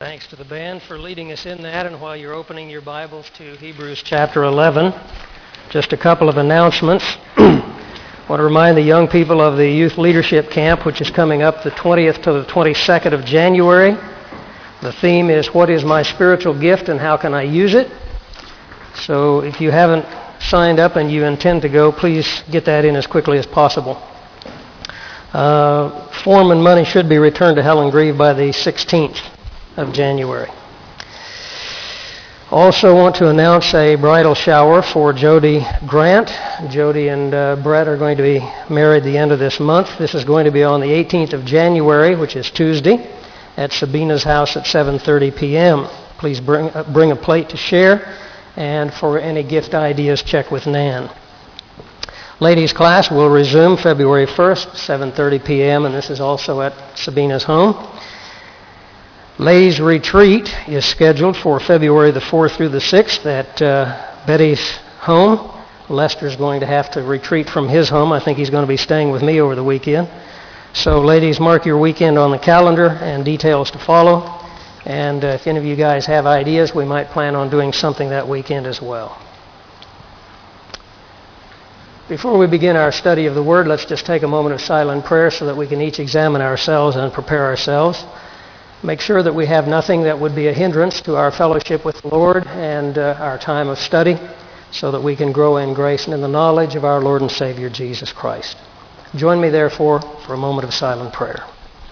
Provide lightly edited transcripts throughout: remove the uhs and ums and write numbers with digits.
Thanks to the band for leading us in that, and while you're opening your Bibles to Hebrews chapter 11, just a couple of announcements. I want to remind the young people of the Youth Leadership Camp, which is coming up the 20th to the 22nd of January. The theme is, what is my spiritual gift and how can I use it? So if you haven't signed up and you intend to go, please get that in as quickly as possible. Form and money should be returned to Helen Grieve by the 16th of January. Also want to announce a bridal shower for Jody Grant. Jody and Brett are going to be married the end of this month. This is going to be on the 18th of January, which is Tuesday, at Sabina's house at 7:30 p.m. Please bring a plate to share, and for any gift ideas, check with Nan. Ladies' class will resume February 1st, 7:30 p.m., and this is also at Sabina's home. Ladies' retreat is scheduled for February the 4th through the 6th at Betty's home. Lester's going to have to retreat from his home. I think he's going to be staying with me over the weekend. So ladies, mark your weekend on the calendar and details to follow. And if any of you guys have ideas, we might plan on doing something that weekend as well. Before we begin our study of the Word, let's just take a moment of silent prayer so that we can each examine ourselves and prepare ourselves. Make sure that we have nothing that would be a hindrance to our fellowship with the Lord and our time of study, so that we can grow in grace and in the knowledge of our Lord and Savior Jesus Christ. Join me, therefore, for a moment of silent prayer.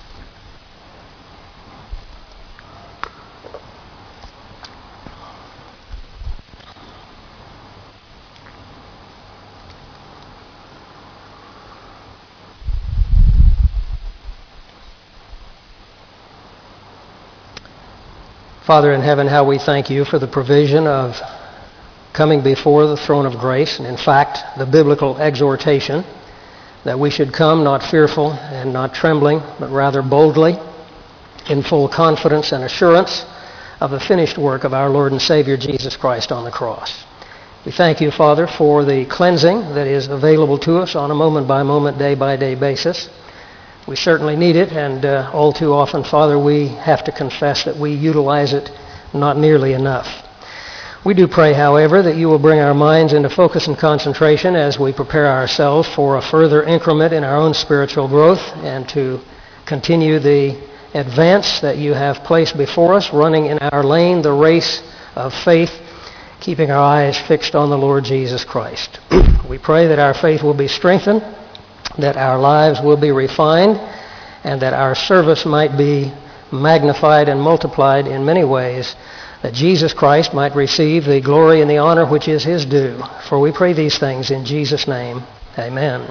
Father in heaven, how we thank you for the provision of coming before the throne of grace, and in fact, the biblical exhortation that we should come not fearful and not trembling, but rather boldly, in full confidence and assurance of the finished work of our Lord and Savior Jesus Christ on the cross. We thank you, Father, for the cleansing that is available to us on a moment-by-moment, day-by-day basis. We certainly need it, and all too often, Father, we have to confess that we utilize it not nearly enough. We do pray, however, that you will bring our minds into focus and concentration as we prepare ourselves for a further increment in our own spiritual growth and to continue the advance that you have placed before us, running in our lane the race of faith, keeping our eyes fixed on the Lord Jesus Christ. We pray that our faith will be strengthened, that our lives will be refined, and that our service might be magnified and multiplied in many ways, that Jesus Christ might receive the glory and the honor which is his due. For we pray these things in Jesus' name. Amen.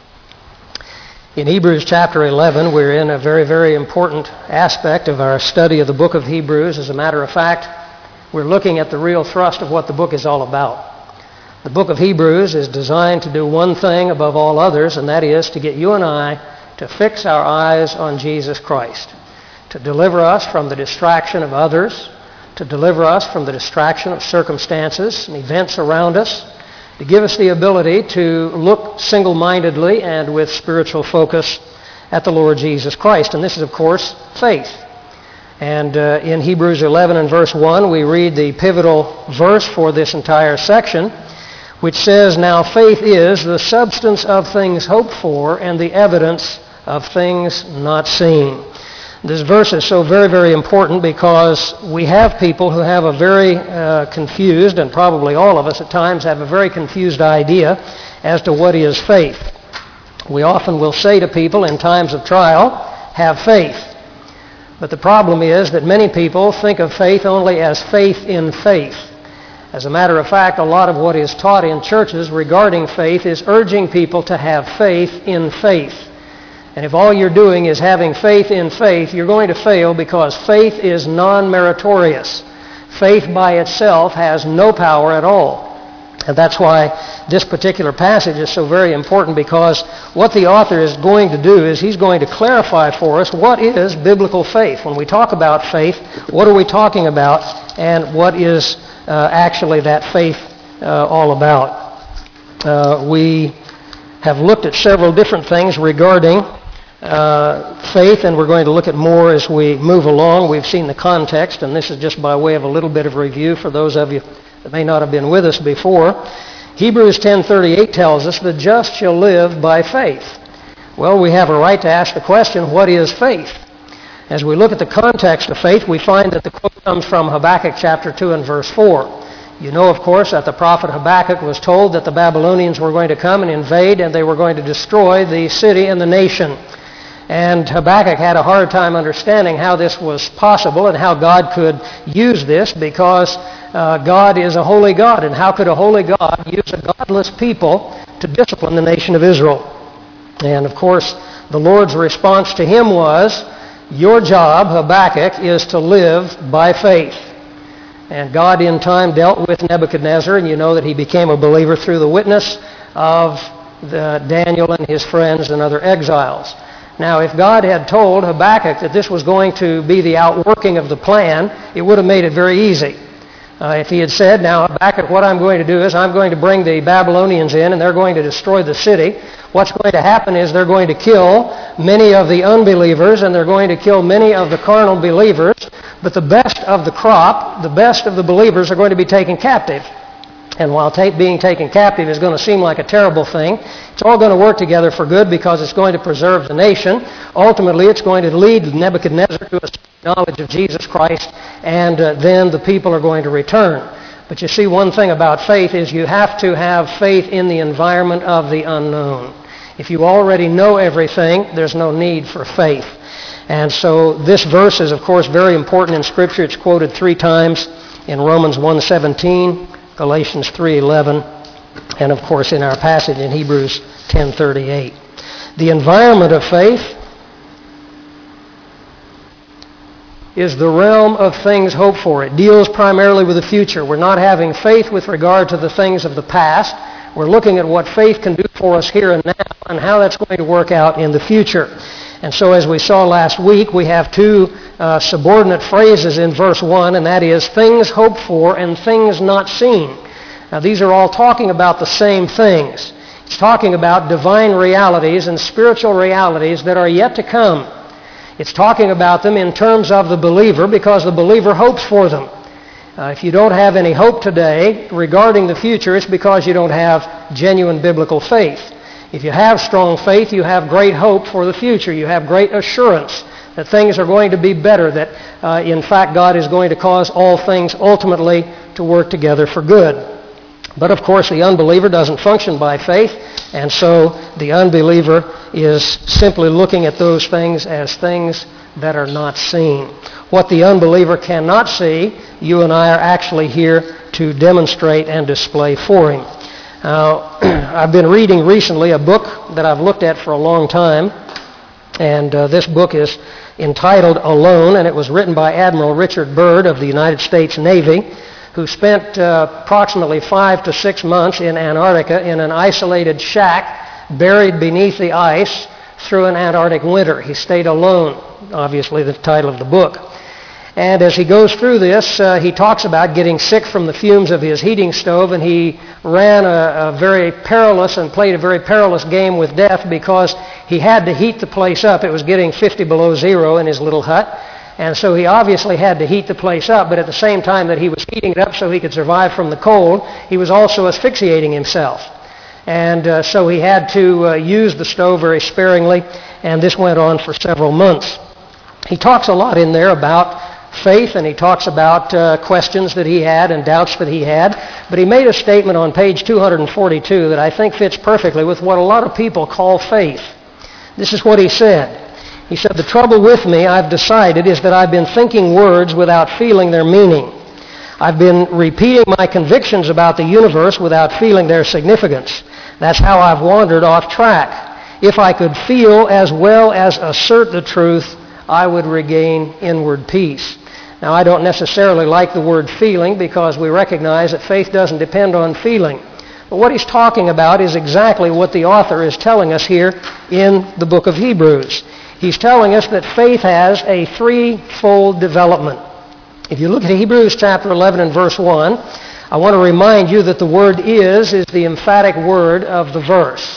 In Hebrews chapter 11, we're in a very, very important aspect of our study of the book of Hebrews. As a matter of fact, we're looking at the real thrust of what the book is all about. The book of Hebrews is designed to do one thing above all others, and that is to get you and I to fix our eyes on Jesus Christ, to deliver us from the distraction of others, to deliver us from the distraction of circumstances and events around us, to give us the ability to look single-mindedly and with spiritual focus at the Lord Jesus Christ. And this is, of course, faith. And in Hebrews 11 and verse 1, we read the pivotal verse for this entire section, which says, "Now faith is the substance of things hoped for and the evidence of things not seen." This verse is so very, very important because we have people who have a very confused, and probably all of us at times have a very confused idea as to what is faith. We often will say to people in times of trial, "Have faith." But the problem is that many people think of faith only as faith in faith. As a matter of fact, a lot of what is taught in churches regarding faith is urging people to have faith in faith. And if all you're doing is having faith in faith, you're going to fail, because faith is non-meritorious. Faith by itself has no power at all. And that's why this particular passage is so very important, because what the author is going to do is he's going to clarify for us what is biblical faith. When we talk about faith, what are we talking about, and what is actually that faith all about? We have looked at several different things regarding faith, and we're going to look at more as we move along. We've seen the context, and this is just by way of a little bit of review for those of you that may not have been with us before. Hebrews 10:38 tells us, "The just shall live by faith." Well, we have a right to ask the question, what is faith? As we look at the context of faith, we find that the quote comes from Habakkuk chapter 2 and verse 4. You know, of course, that the prophet Habakkuk was told that the Babylonians were going to come and invade, and they were going to destroy the city and the nation. And Habakkuk had a hard time understanding how this was possible and how God could use this, because God is a holy God. And how could a holy God use a godless people to discipline the nation of Israel? And of course, the Lord's response to him was, your job, Habakkuk, is to live by faith. And God in time dealt with Nebuchadnezzar, and you know that he became a believer through the witness of Daniel and his friends and other exiles. Now, if God had told Habakkuk that this was going to be the outworking of the plan, it would have made it very easy. If he had said, now, Habakkuk, what I'm going to do is I'm going to bring the Babylonians in, and they're going to destroy the city. What's going to happen is they're going to kill many of the unbelievers, and they're going to kill many of the carnal believers, but the best of the crop, the best of the believers, are going to be taken captive. And while being taken captive is going to seem like a terrible thing, it's all going to work together for good, because it's going to preserve the nation. Ultimately, it's going to lead Nebuchadnezzar to a knowledge of Jesus Christ, and then the people are going to return. But you see, one thing about faith is you have to have faith in the environment of the unknown. If you already know everything, there's no need for faith. And so this verse is, of course, very important in Scripture. It's quoted 3 times in Romans 1:17, Galatians 3:11, and of course in our passage in Hebrews 10:38. The environment of faith is the realm of things hoped for. It deals primarily with the future. We're not having faith with regard to the things of the past. We're looking at what faith can do for us here and now, and how that's going to work out in the future. And so, as we saw last week, we have 2 subordinate phrases in verse 1, and that is things hoped for and things not seen. Now, these are all talking about the same things. It's talking about divine realities and spiritual realities that are yet to come. It's talking about them in terms of the believer, because the believer hopes for them. If you don't have any hope today regarding the future, it's because you don't have genuine biblical faith. If you have strong faith, you have great hope for the future. You have great assurance that things are going to be better, that in fact God is going to cause all things ultimately to work together for good. But of course the unbeliever doesn't function by faith, and so the unbeliever is simply looking at those things as things that are not seen. What the unbeliever cannot see, you and I are actually here to demonstrate and display for him. I've been reading recently a book that I've looked at for a long time, and this book is entitled Alone, and it was written by Admiral Richard Byrd of the United States Navy, who spent approximately 5 to 6 months in Antarctica in an isolated shack buried beneath the ice through an Antarctic winter. He stayed alone, obviously the title of the book. And as he goes through this, he talks about getting sick from the fumes of his heating stove, and he ran a very perilous and played a very perilous game with death, because he had to heat the place up. It was getting 50 below zero in his little hut, and so he obviously had to heat the place up, but at the same time that he was heating it up so he could survive from the cold, he was also asphyxiating himself. And so he had to use the stove very sparingly, and this went on for several months. He talks a lot in there about faith, and he talks about questions that he had and doubts that he had. But he made a statement on page 242 that I think fits perfectly with what a lot of people call faith. This is what he said. He said, "The trouble with me, I've decided, is that I've been thinking words without feeling their meaning. I've been repeating my convictions about the universe without feeling their significance. That's how I've wandered off track. If I could feel as well as assert the truth, I would regain inward peace." Now, I don't necessarily like the word feeling, because we recognize that faith doesn't depend on feeling. But what he's talking about is exactly what the author is telling us here in the book of Hebrews. He's telling us that faith has a 3-fold development. If you look at Hebrews chapter 11 and verse 1, I want to remind you that the word is the emphatic word of the verse.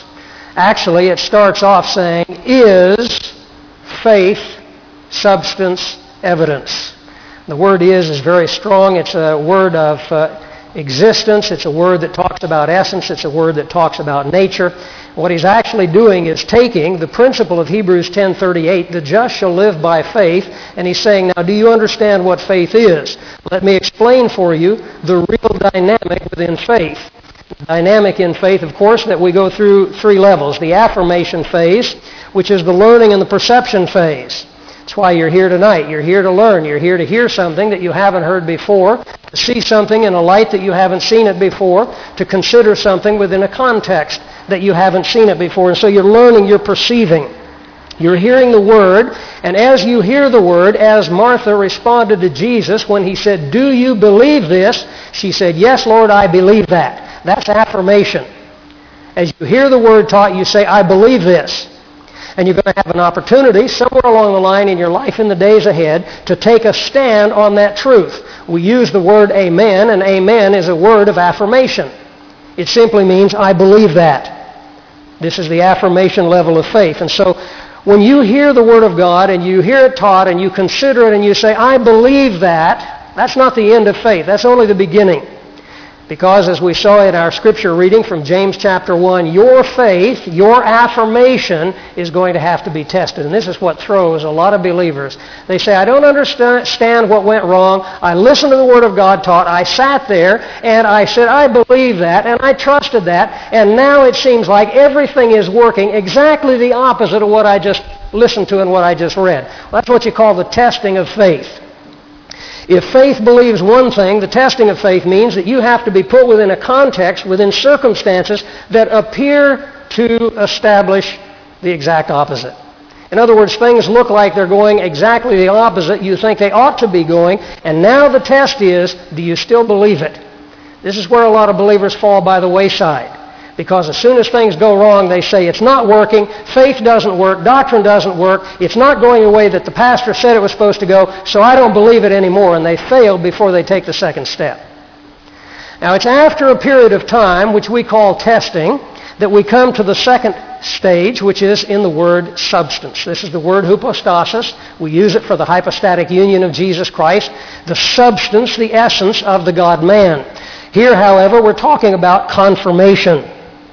Actually, it starts off saying, is faith, substance, evidence. The word is very strong. It's a word of existence. It's a word that talks about essence. It's a word that talks about nature. What he's actually doing is taking the principle of Hebrews 10:38, the just shall live by faith, and he's saying, now do you understand what faith is? Let me explain for you the real dynamic within faith. The dynamic in faith, of course, that we go through three levels. The affirmation phase, which is the learning and the perception phase. That's why you're here tonight. You're here to learn. You're here to hear something that you haven't heard before, to see something in a light that you haven't seen it before, to consider something within a context that you haven't seen it before. And so you're learning, you're perceiving. You're hearing the Word, and as you hear the Word, as Martha responded to Jesus when he said, do you believe this? She said, yes, Lord, I believe that. That's affirmation. As you hear the Word taught, you say, I believe this. And you're going to have an opportunity somewhere along the line in your life in the days ahead to take a stand on that truth. We use the word amen, and amen is a word of affirmation. It simply means I believe that. This is the affirmation level of faith. And so when you hear the Word of God and you hear it taught and you consider it and you say, I believe that, that's not the end of faith. That's only the beginning. Because as we saw in our scripture reading from James chapter 1, your faith, your affirmation is going to have to be tested. And this is what throws a lot of believers. They say, I don't understand what went wrong. I listened to the Word of God taught. I sat there and I said, I believe that and I trusted that. And now it seems like everything is working exactly the opposite of what I just listened to and what I just read. Well, that's what you call the testing of faith. If faith believes one thing, the testing of faith means that you have to be put within a context, within circumstances that appear to establish the exact opposite. In other words, things look like they're going exactly the opposite you think they ought to be going, and now the test is, do you still believe it? This is where a lot of believers fall by the wayside. Because as soon as things go wrong, they say, it's not working, faith doesn't work, doctrine doesn't work, it's not going the way that the pastor said it was supposed to go, so I don't believe it anymore, and they fail before they take the second step. Now, it's after a period of time, which we call testing, that we come to the second stage, which is in the word substance. This is the word hypostasis. We use it for the hypostatic union of Jesus Christ, the substance, the essence of the God-man. Here, however, we're talking about confirmation.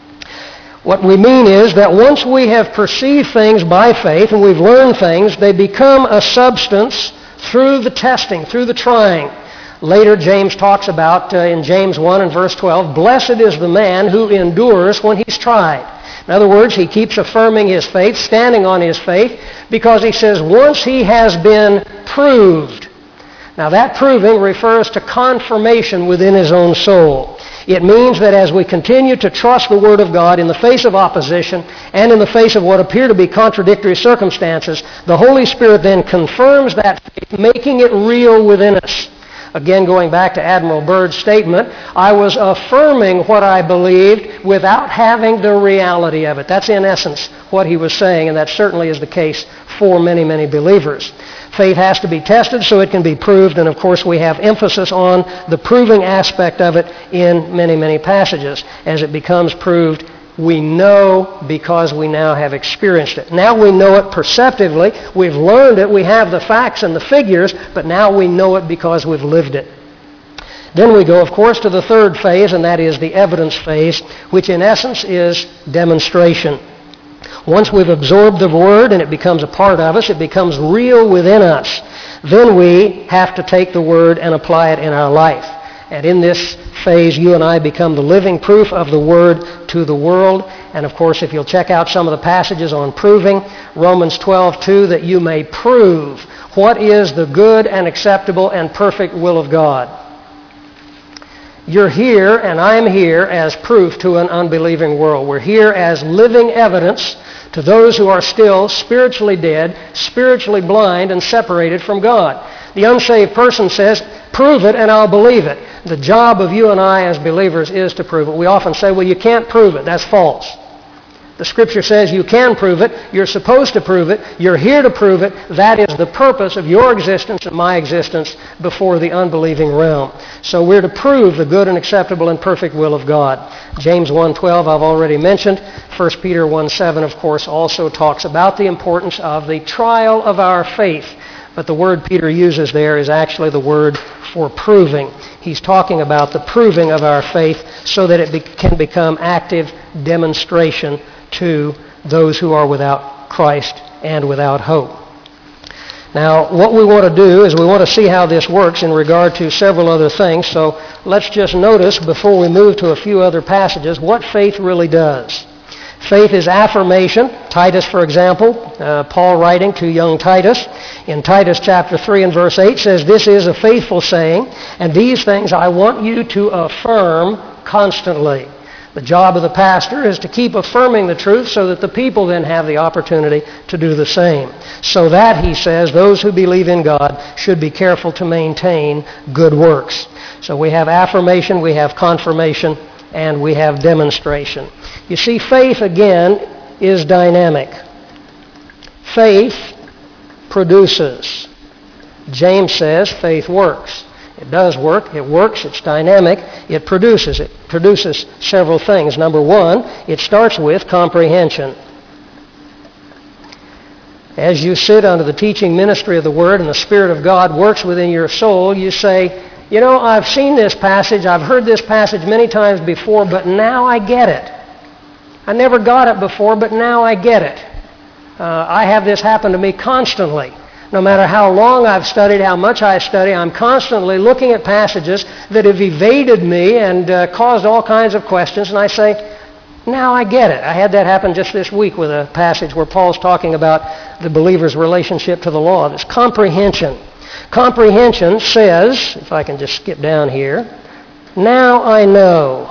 What we mean is that once we have perceived things by faith and we've learned things, they become a substance through the testing, through the trying. Later, James talks about, in James 1 and verse 12, blessed is the man who endures when he's tried. In other words, he keeps affirming his faith, standing on his faith, because he says once he has been proved. Now that proving refers to confirmation within his own soul. It means that as we continue to trust the Word of God in the face of opposition and in the face of what appear to be contradictory circumstances, the Holy Spirit then confirms that faith, making it real within us. Again, going back to Admiral Byrd's statement, I was affirming what I believed without having the reality of it. That's in essence what he was saying, and that certainly is the case for many, many believers. Faith has to be tested so it can be proved, and of course we have emphasis on the proving aspect of it in many, many passages. As it becomes proved, we know because we now have experienced it. Now we know it perceptively. We've learned it. We have the facts and the figures, but now we know it because we've lived it. Then we go, of course, to the third phase, and that is the evidence phase, which in essence is demonstration. Once we've absorbed the Word and it becomes a part of us, it becomes real within us, then we have to take the Word and apply it in our life. And in this phase, you and I become the living proof of the Word to the world. And of course, if you'll check out some of the passages on proving, Romans 12:2, that you may prove what is the good and acceptable and perfect will of God. You're here and I'm here as proof to an unbelieving world. We're here as living evidence to those who are still spiritually dead, spiritually blind, and separated from God. The unsaved person says, prove it and I'll believe it. The job of you and I as believers is to prove it. We often say, well, you can't prove it. That's false. The Scripture says you can prove it, you're supposed to prove it, you're here to prove it. That is the purpose of your existence and my existence before the unbelieving realm. So we're to prove the good and acceptable and perfect will of God. James 1:12 I've already mentioned. 1 Peter 1:7, of course, also talks about the importance of the trial of our faith. But the word Peter uses there is actually the word for proving. He's talking about the proving of our faith so that it can become active demonstration to those who are without Christ and without hope. Now, what we want to do is we want to see how this works in regard to several other things. So let's just notice before we move to a few other passages what faith really does. Faith is affirmation. Titus, for example, Paul writing to young Titus, in Titus chapter 3 and verse 8 says, "This is a faithful saying, and these things I want you to affirm constantly." The job of the pastor is to keep affirming the truth so that the people then have the opportunity to do the same. So that, he says, those who believe in God should be careful to maintain good works. So we have affirmation, we have confirmation, and we have demonstration. You see, faith, again, is dynamic. Faith produces. James says faith works. It does work. It works. It's dynamic. It produces. It produces several things. Number one, it starts with comprehension. As you sit under the teaching ministry of the Word and the Spirit of God works within your soul, you say, you know, I've seen this passage, I've heard this passage many times before, but now I get it. I never got it before, but now I get it. I have this happen to me constantly. No matter how long I've studied, how much I study, I'm constantly looking at passages that have evaded me and caused all kinds of questions, and I say, now I get it. I had that happen just this week with a passage where Paul's talking about the believer's relationship to the law. It's comprehension. Comprehension says, if I can just skip down here, now I know.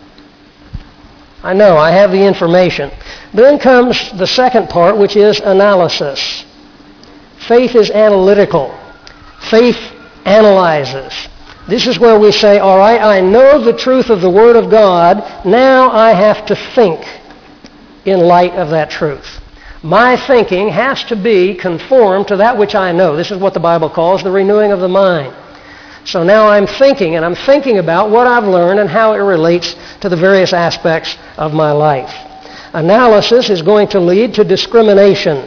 I know, I have the information. Then comes the second part, which is analysis. Faith is analytical. Faith analyzes. This is where we say, all right, I know the truth of the Word of God. Now I have to think in light of that truth. My thinking has to be conformed to that which I know. This is what the Bible calls the renewing of the mind. So now I'm thinking, and I'm thinking about what I've learned and how it relates to the various aspects of my life. Analysis is going to lead to discrimination.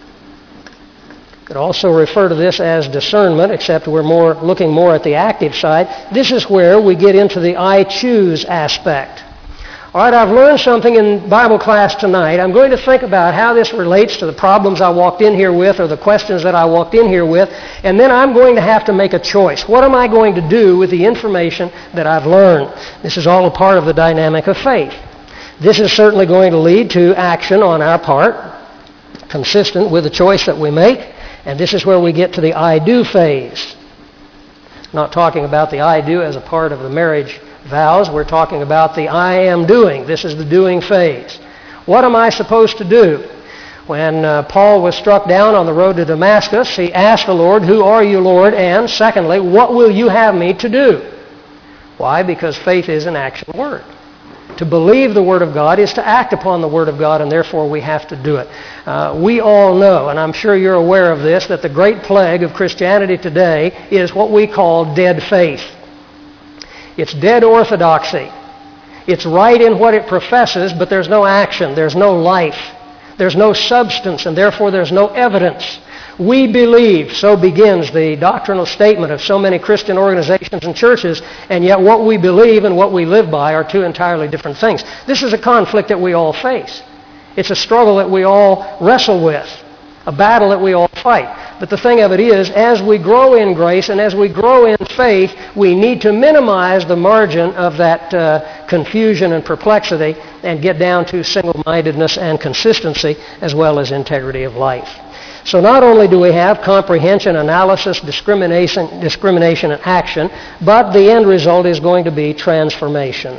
You could also refer to this as discernment, except we're looking more at the active side. This is where we get into the I choose aspect. All right, I've learned something in Bible class tonight. I'm going to think about how this relates to the problems I walked in here with or the questions that I walked in here with, and then I'm going to have to make a choice. What am I going to do with the information that I've learned? This is all a part of the dynamic of faith. This is certainly going to lead to action on our part, consistent with the choice that we make, and this is where we get to the I do phase. Not talking about the I do as a part of the marriage vows. We're talking about the I am doing. This is the doing phase. What am I supposed to do? When Paul was struck down on the road to Damascus, he asked the Lord, who are you, Lord? And secondly, what will you have me to do? Why? Because faith is an action word. To believe the Word of God is to act upon the Word of God, and therefore we have to do it. We all know, and I'm sure you're aware of this, that the great plague of Christianity today is what we call dead faith. It's dead orthodoxy. It's right in what it professes, but there's no action, there's no life, there's no substance, and therefore there's no evidence. We believe, so begins the doctrinal statement of so many Christian organizations and churches, and yet what we believe and what we live by are two entirely different things. This is a conflict that we all face. It's a struggle that we all wrestle with, a battle that we all fight. But the thing of it is, as we grow in grace and as we grow in faith, we need to minimize the margin of that confusion and perplexity and get down to single-mindedness and consistency as well as integrity of life. So not only do we have comprehension, analysis, discrimination, and action, but the end result is going to be transformation.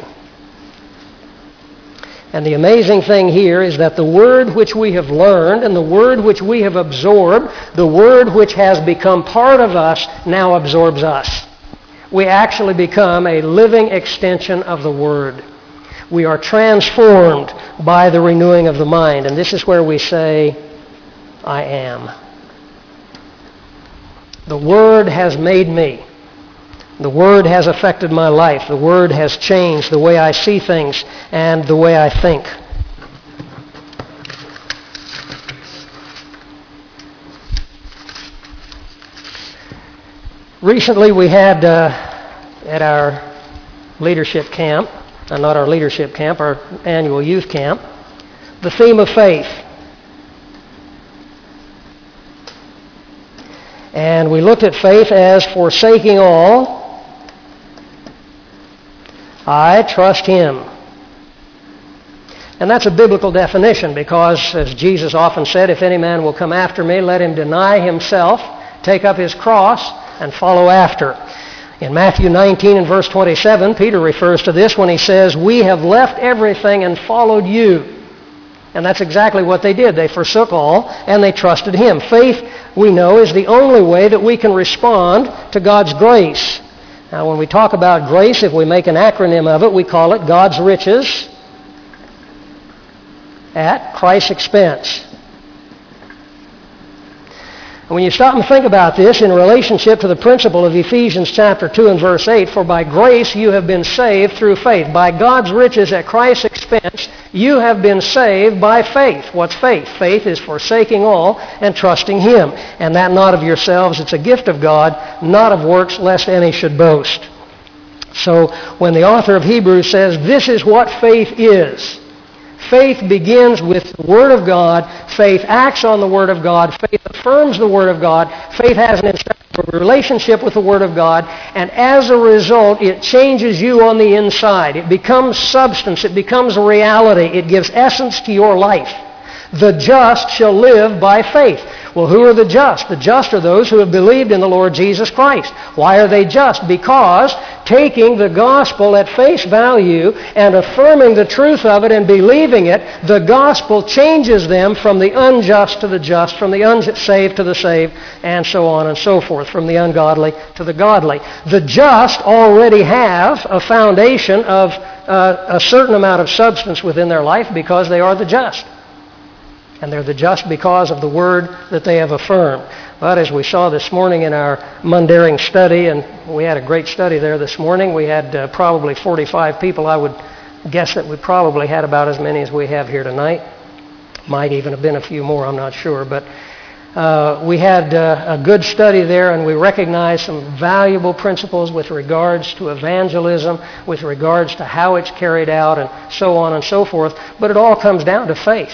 And the amazing thing here is that the Word which we have learned and the Word which we have absorbed, the Word which has become part of us, now absorbs us. We actually become a living extension of the Word. We are transformed by the renewing of the mind. And this is where we say, I am. The Word has made me. The Word has affected my life. The Word has changed the way I see things and the way I think. Recently we had at our leadership camp, not our leadership camp, our annual youth camp, the theme of faith. And we looked at faith as forsaking all. I trust Him. And that's a biblical definition because, as Jesus often said, if any man will come after me, let him deny himself, take up his cross, and follow after. In Matthew 19 and verse 27, Peter refers to this when he says, we have left everything and followed you. And that's exactly what they did. They forsook all and they trusted Him. Faith, we know, is the only way that we can respond to God's grace. Now, when we talk about grace, if we make an acronym of it, we call it God's riches at Christ's expense. And when you stop and think about this in relationship to the principle of Ephesians chapter 2 and verse 8, for by grace you have been saved through faith. By God's riches at Christ's expense, you have been saved by faith. What's faith? Faith is forsaking all and trusting Him. And that not of yourselves, it's a gift of God, not of works, lest any should boast. So when the author of Hebrews says, this is what faith is. Faith begins with the Word of God. Faith acts on the Word of God. Faith affirms the Word of God. Faith has an inseparable relationship with the Word of God. And as a result, it changes you on the inside. It becomes substance. It becomes reality. It gives essence to your life. The just shall live by faith. Well, who are the just? The just are those who have believed in the Lord Jesus Christ. Why are they just? Because taking the gospel at face value and affirming the truth of it and believing it, the gospel changes them from the unjust to the just, from the unsaved to the saved, and so on and so forth, from the ungodly to the godly. The just already have a foundation of a certain amount of substance within their life because they are the just. And they're the just because of the Word that they have affirmed. But as we saw this morning in our Mundaring study, and we had a great study there this morning, we had probably 45 people. I would guess that we probably had about as many as we have here tonight. Might even have been a few more, I'm not sure. But we had a good study there, and we recognized some valuable principles with regards to evangelism, with regards to how it's carried out, and so on and so forth. But it all comes down to faith.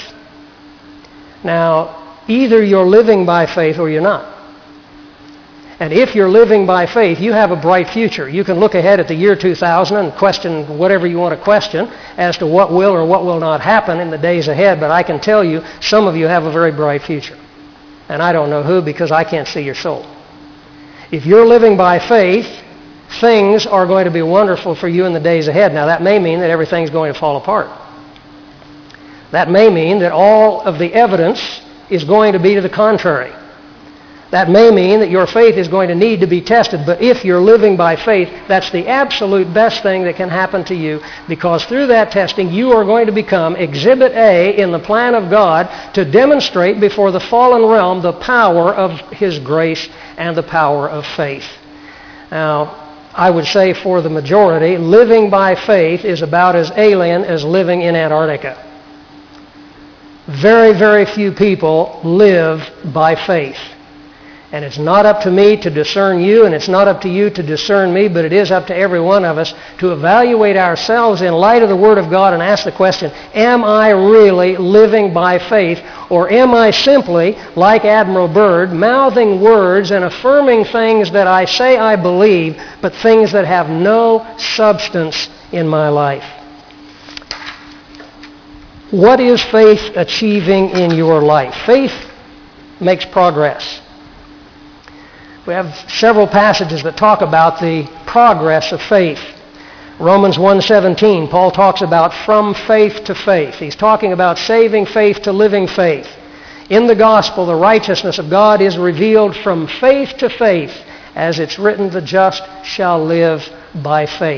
Now, either you're living by faith or you're not. And if you're living by faith, you have a bright future. You can look ahead at the year 2000 and question whatever you want to question as to what will or what will not happen in the days ahead. But I can tell you, some of you have a very bright future. And I don't know who, because I can't see your soul. If you're living by faith, things are going to be wonderful for you in the days ahead. Now, that may mean that everything's going to fall apart. That may mean that all of the evidence is going to be to the contrary. That may mean that your faith is going to need to be tested. But if you're living by faith, that's the absolute best thing that can happen to you, because through that testing, you are going to become Exhibit A in the plan of God to demonstrate before the fallen realm the power of His grace and the power of faith. Now, I would say for the majority, living by faith is about as alien as living in Antarctica. Very, very few people live by faith. And it's not up to me to discern you, and it's not up to you to discern me, but it is up to every one of us to evaluate ourselves in light of the Word of God and ask the question, am I really living by faith, or am I simply, like Admiral Byrd, mouthing words and affirming things that I say I believe, but things that have no substance in my life? What is faith achieving in your life? Faith makes progress. We have several passages that talk about the progress of faith. Romans 1:17, Paul talks about from faith to faith. He's talking about saving faith to living faith. In the gospel, the righteousness of God is revealed from faith to faith. As it's written, the just shall live by faith.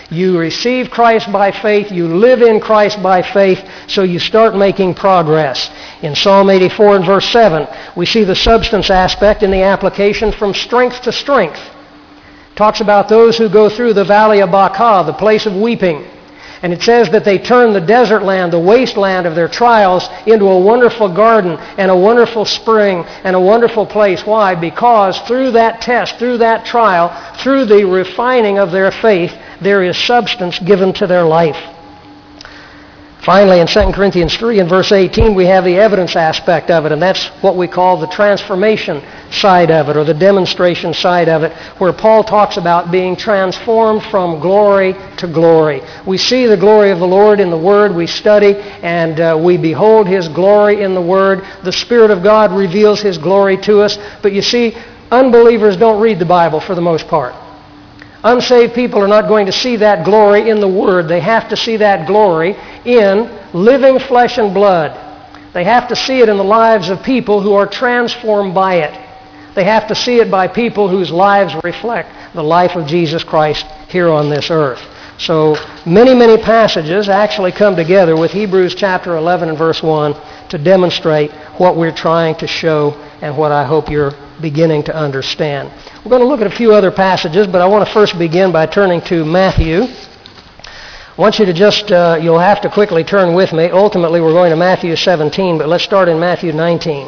You receive Christ by faith. You live in Christ by faith. So you start making progress. In Psalm 84 and verse 7, we see the substance aspect in the application from strength to strength. It talks about those who go through the valley of Baca, the place of weeping. And it says that they turn the desert land, the wasteland of their trials, into a wonderful garden and a wonderful spring and a wonderful place. Why? Because through that test, through that trial, through the refining of their faith, there is substance given to their life. Finally, in 2 Corinthians 3 and verse 18, we have the evidence aspect of it, and that's what we call the transformation side of it, or the demonstration side of it, where Paul talks about being transformed from glory to glory. We see the glory of the Lord in the Word, we study, and we behold His glory in the Word. The Spirit of God reveals His glory to us, but you see, unbelievers don't read the Bible for the most part. Unsaved people are not going to see that glory in the Word. They have to see that glory in living flesh and blood. They have to see it in the lives of people who are transformed by it. They have to see it by people whose lives reflect the life of Jesus Christ here on this earth. So many passages actually come together with Hebrews chapter 11 and verse 1 to demonstrate what we're trying to show and what I hope you're beginning to understand. We're going to look at a few other passages, but I want to first begin by turning to Matthew. I want you to just, you'll have to quickly turn with me. Ultimately, we're going to Matthew 17, but let's start in Matthew 19.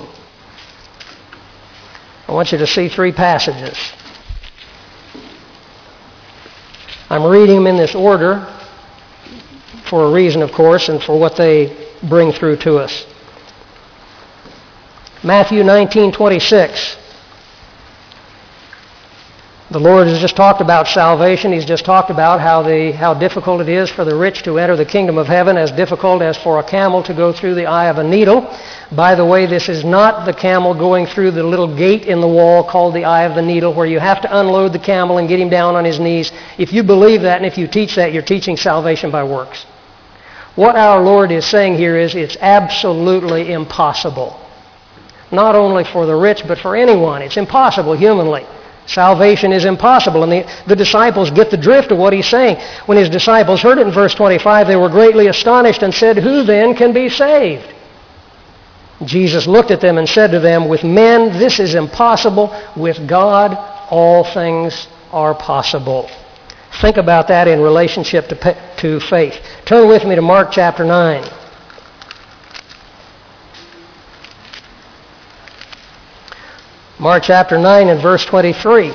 I want you to see three passages. I'm reading them in this order for a reason, of course, and for what they bring through to us. Matthew 19:26. The Lord has just talked about salvation. He's just talked about how difficult it is for the rich to enter the kingdom of heaven, as difficult as for a camel to go through the eye of a needle. By the way, this is not the camel going through the little gate in the wall called the eye of the needle, where you have to unload the camel and get him down on his knees. If you believe that and if you teach that, you're teaching salvation by works. What our Lord is saying here is it's absolutely impossible. Not only for the rich, but for anyone. It's impossible humanly. Salvation is impossible. And the disciples get the drift of what he's saying. When his disciples heard it in verse 25, they were greatly astonished and said, "Who then can be saved?" Jesus looked at them and said to them, "With men this is impossible. With God all things are possible." Think about that in relationship to faith. Turn with me to Mark chapter 9. Mark chapter 9 and verse 23.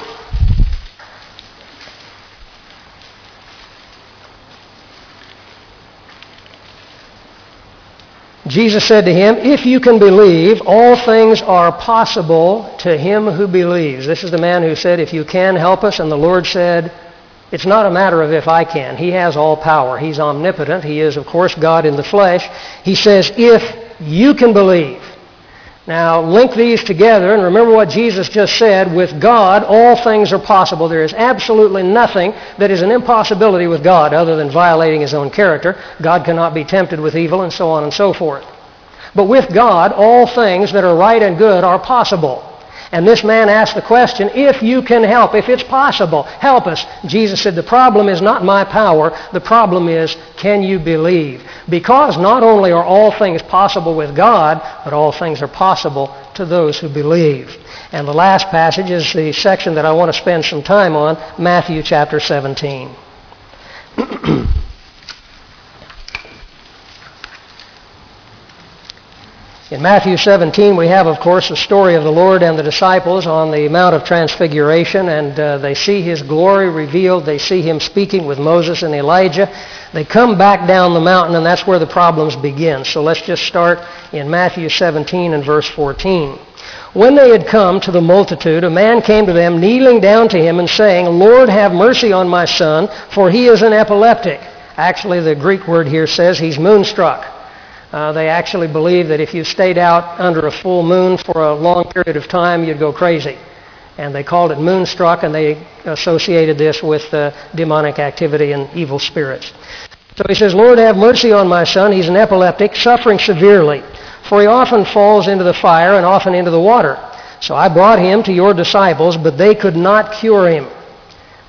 Jesus said to him, "If you can believe, all things are possible to him who believes." This is the man who said, "If you can, help us." And the Lord said, it's not a matter of if I can. He has all power. He's omnipotent. He is, of course, God in the flesh. He says, if you can believe. Now, link these together and remember what Jesus just said. With God, all things are possible. There is absolutely nothing that is an impossibility with God other than violating His own character. God cannot be tempted with evil and so on and so forth. But with God, all things that are right and good are possible. And this man asked the question, if you can help, if it's possible, help us. Jesus said, the problem is not my power. The problem is, can you believe? Because not only are all things possible with God, but all things are possible to those who believe. And the last passage is the section that I want to spend some time on, Matthew chapter 17. In Matthew 17, we have, of course, the story of the Lord and the disciples on the Mount of Transfiguration, and they see His glory revealed. They see Him speaking with Moses and Elijah. They come back down the mountain, and that's where the problems begin. So let's just start in Matthew 17 and verse 14. When they had come to the multitude, a man came to them, kneeling down to Him and saying, "Lord, have mercy on my son, for he is an epileptic." Actually, the Greek word here says he's moonstruck. They actually believe that if you stayed out under a full moon for a long period of time, you'd go crazy. And they called it moonstruck, and they associated this with demonic activity and evil spirits. So he says, "Lord, have mercy on my son. He's an epileptic, suffering severely. For he often falls into the fire and often into the water. So I brought him to your disciples, but they could not cure him."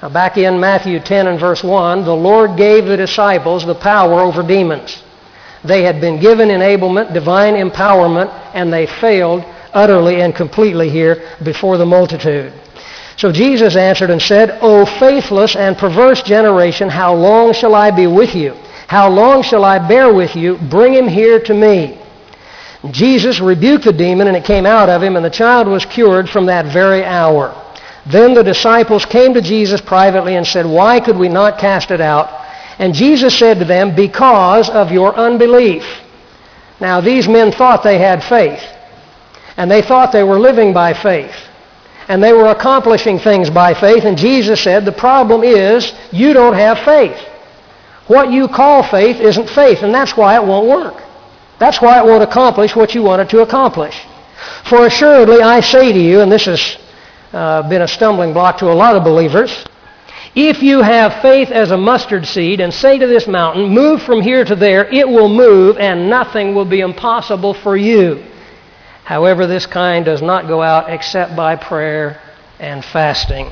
Now, back in Matthew 10 and verse 1, the Lord gave the disciples the power over demons. They had been given enablement, divine empowerment, and they failed utterly and completely here before the multitude. So Jesus answered and said, O faithless and perverse generation, how long shall I be with you? How long shall I bear with you? Bring him here to me. Jesus rebuked the demon, and it came out of him, and the child was cured from that very hour. Then the disciples came to Jesus privately and said, Why could we not cast it out? And Jesus said to them, Because of your unbelief. Now these men thought they had faith, and they thought they were living by faith, and they were accomplishing things by faith, and Jesus said, the problem is you don't have faith. What you call faith isn't faith, and that's why it won't work. That's why it won't accomplish what you want it to accomplish. For assuredly I say to you, and this has been a stumbling block to a lot of believers, if you have faith as a mustard seed and say to this mountain, move from here to there, it will move and nothing will be impossible for you. However, this kind does not go out except by prayer and fasting.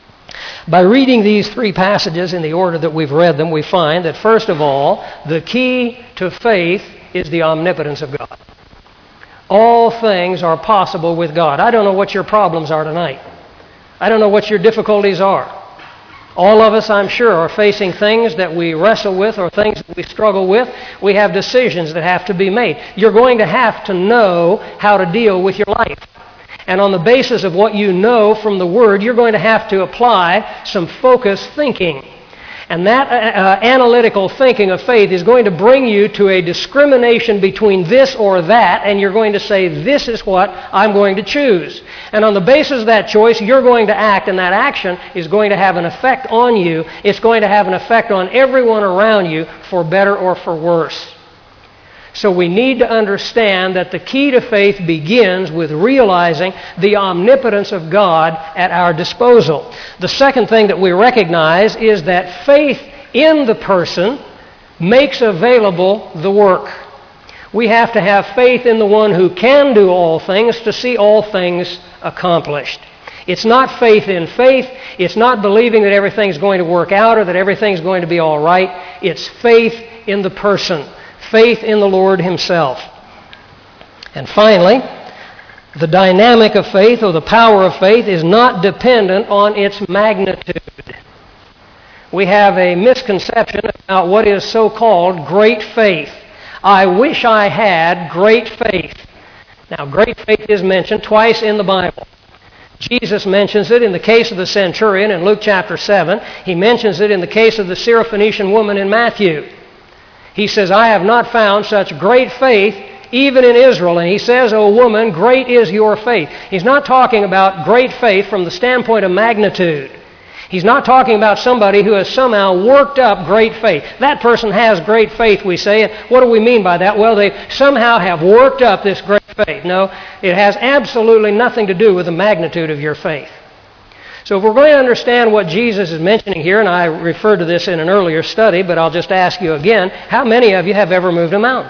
By reading these three passages in the order that we've read them, we find that first of all, the key to faith is the omnipotence of God. All things are possible with God. I don't know what your problems are tonight. I don't know what your difficulties are. All of us, I'm sure, are facing things that we wrestle with or things that we struggle with. We have decisions that have to be made. You're going to have to know how to deal with your life. And on the basis of what you know from the Word, you're going to have to apply some focused thinking. And that analytical thinking of faith is going to bring you to a discrimination between this or that, and you're going to say, this is what I'm going to choose. And on the basis of that choice, you're going to act, and that action is going to have an effect on you. It's going to have an effect on everyone around you, for better or for worse. So we need to understand that the key to faith begins with realizing the omnipotence of God at our disposal. The second thing that we recognize is that faith in the person makes available the work. We have to have faith in the one who can do all things to see all things accomplished. It's not faith in faith. It's not believing that everything's going to work out or that everything's going to be all right. It's faith in the person. Faith in the Lord Himself. And finally, the dynamic of faith or the power of faith is not dependent on its magnitude. We have a misconception about what is so-called great faith. I wish I had great faith. Now, great faith is mentioned twice in the Bible. Jesus mentions it in the case of the centurion in Luke chapter 7. He mentions it in the case of the Syrophoenician woman in Matthew. He says, I have not found such great faith even in Israel. And he says, O woman, great is your faith. He's not talking about great faith from the standpoint of magnitude. He's not talking about somebody who has somehow worked up great faith. That person has great faith, we say. And what do we mean by that? Well, they somehow have worked up this great faith. No, it has absolutely nothing to do with the magnitude of your faith. So if we're going to understand what Jesus is mentioning here, and I referred to this in an earlier study, but I'll just ask you again, how many of you have ever moved a mountain?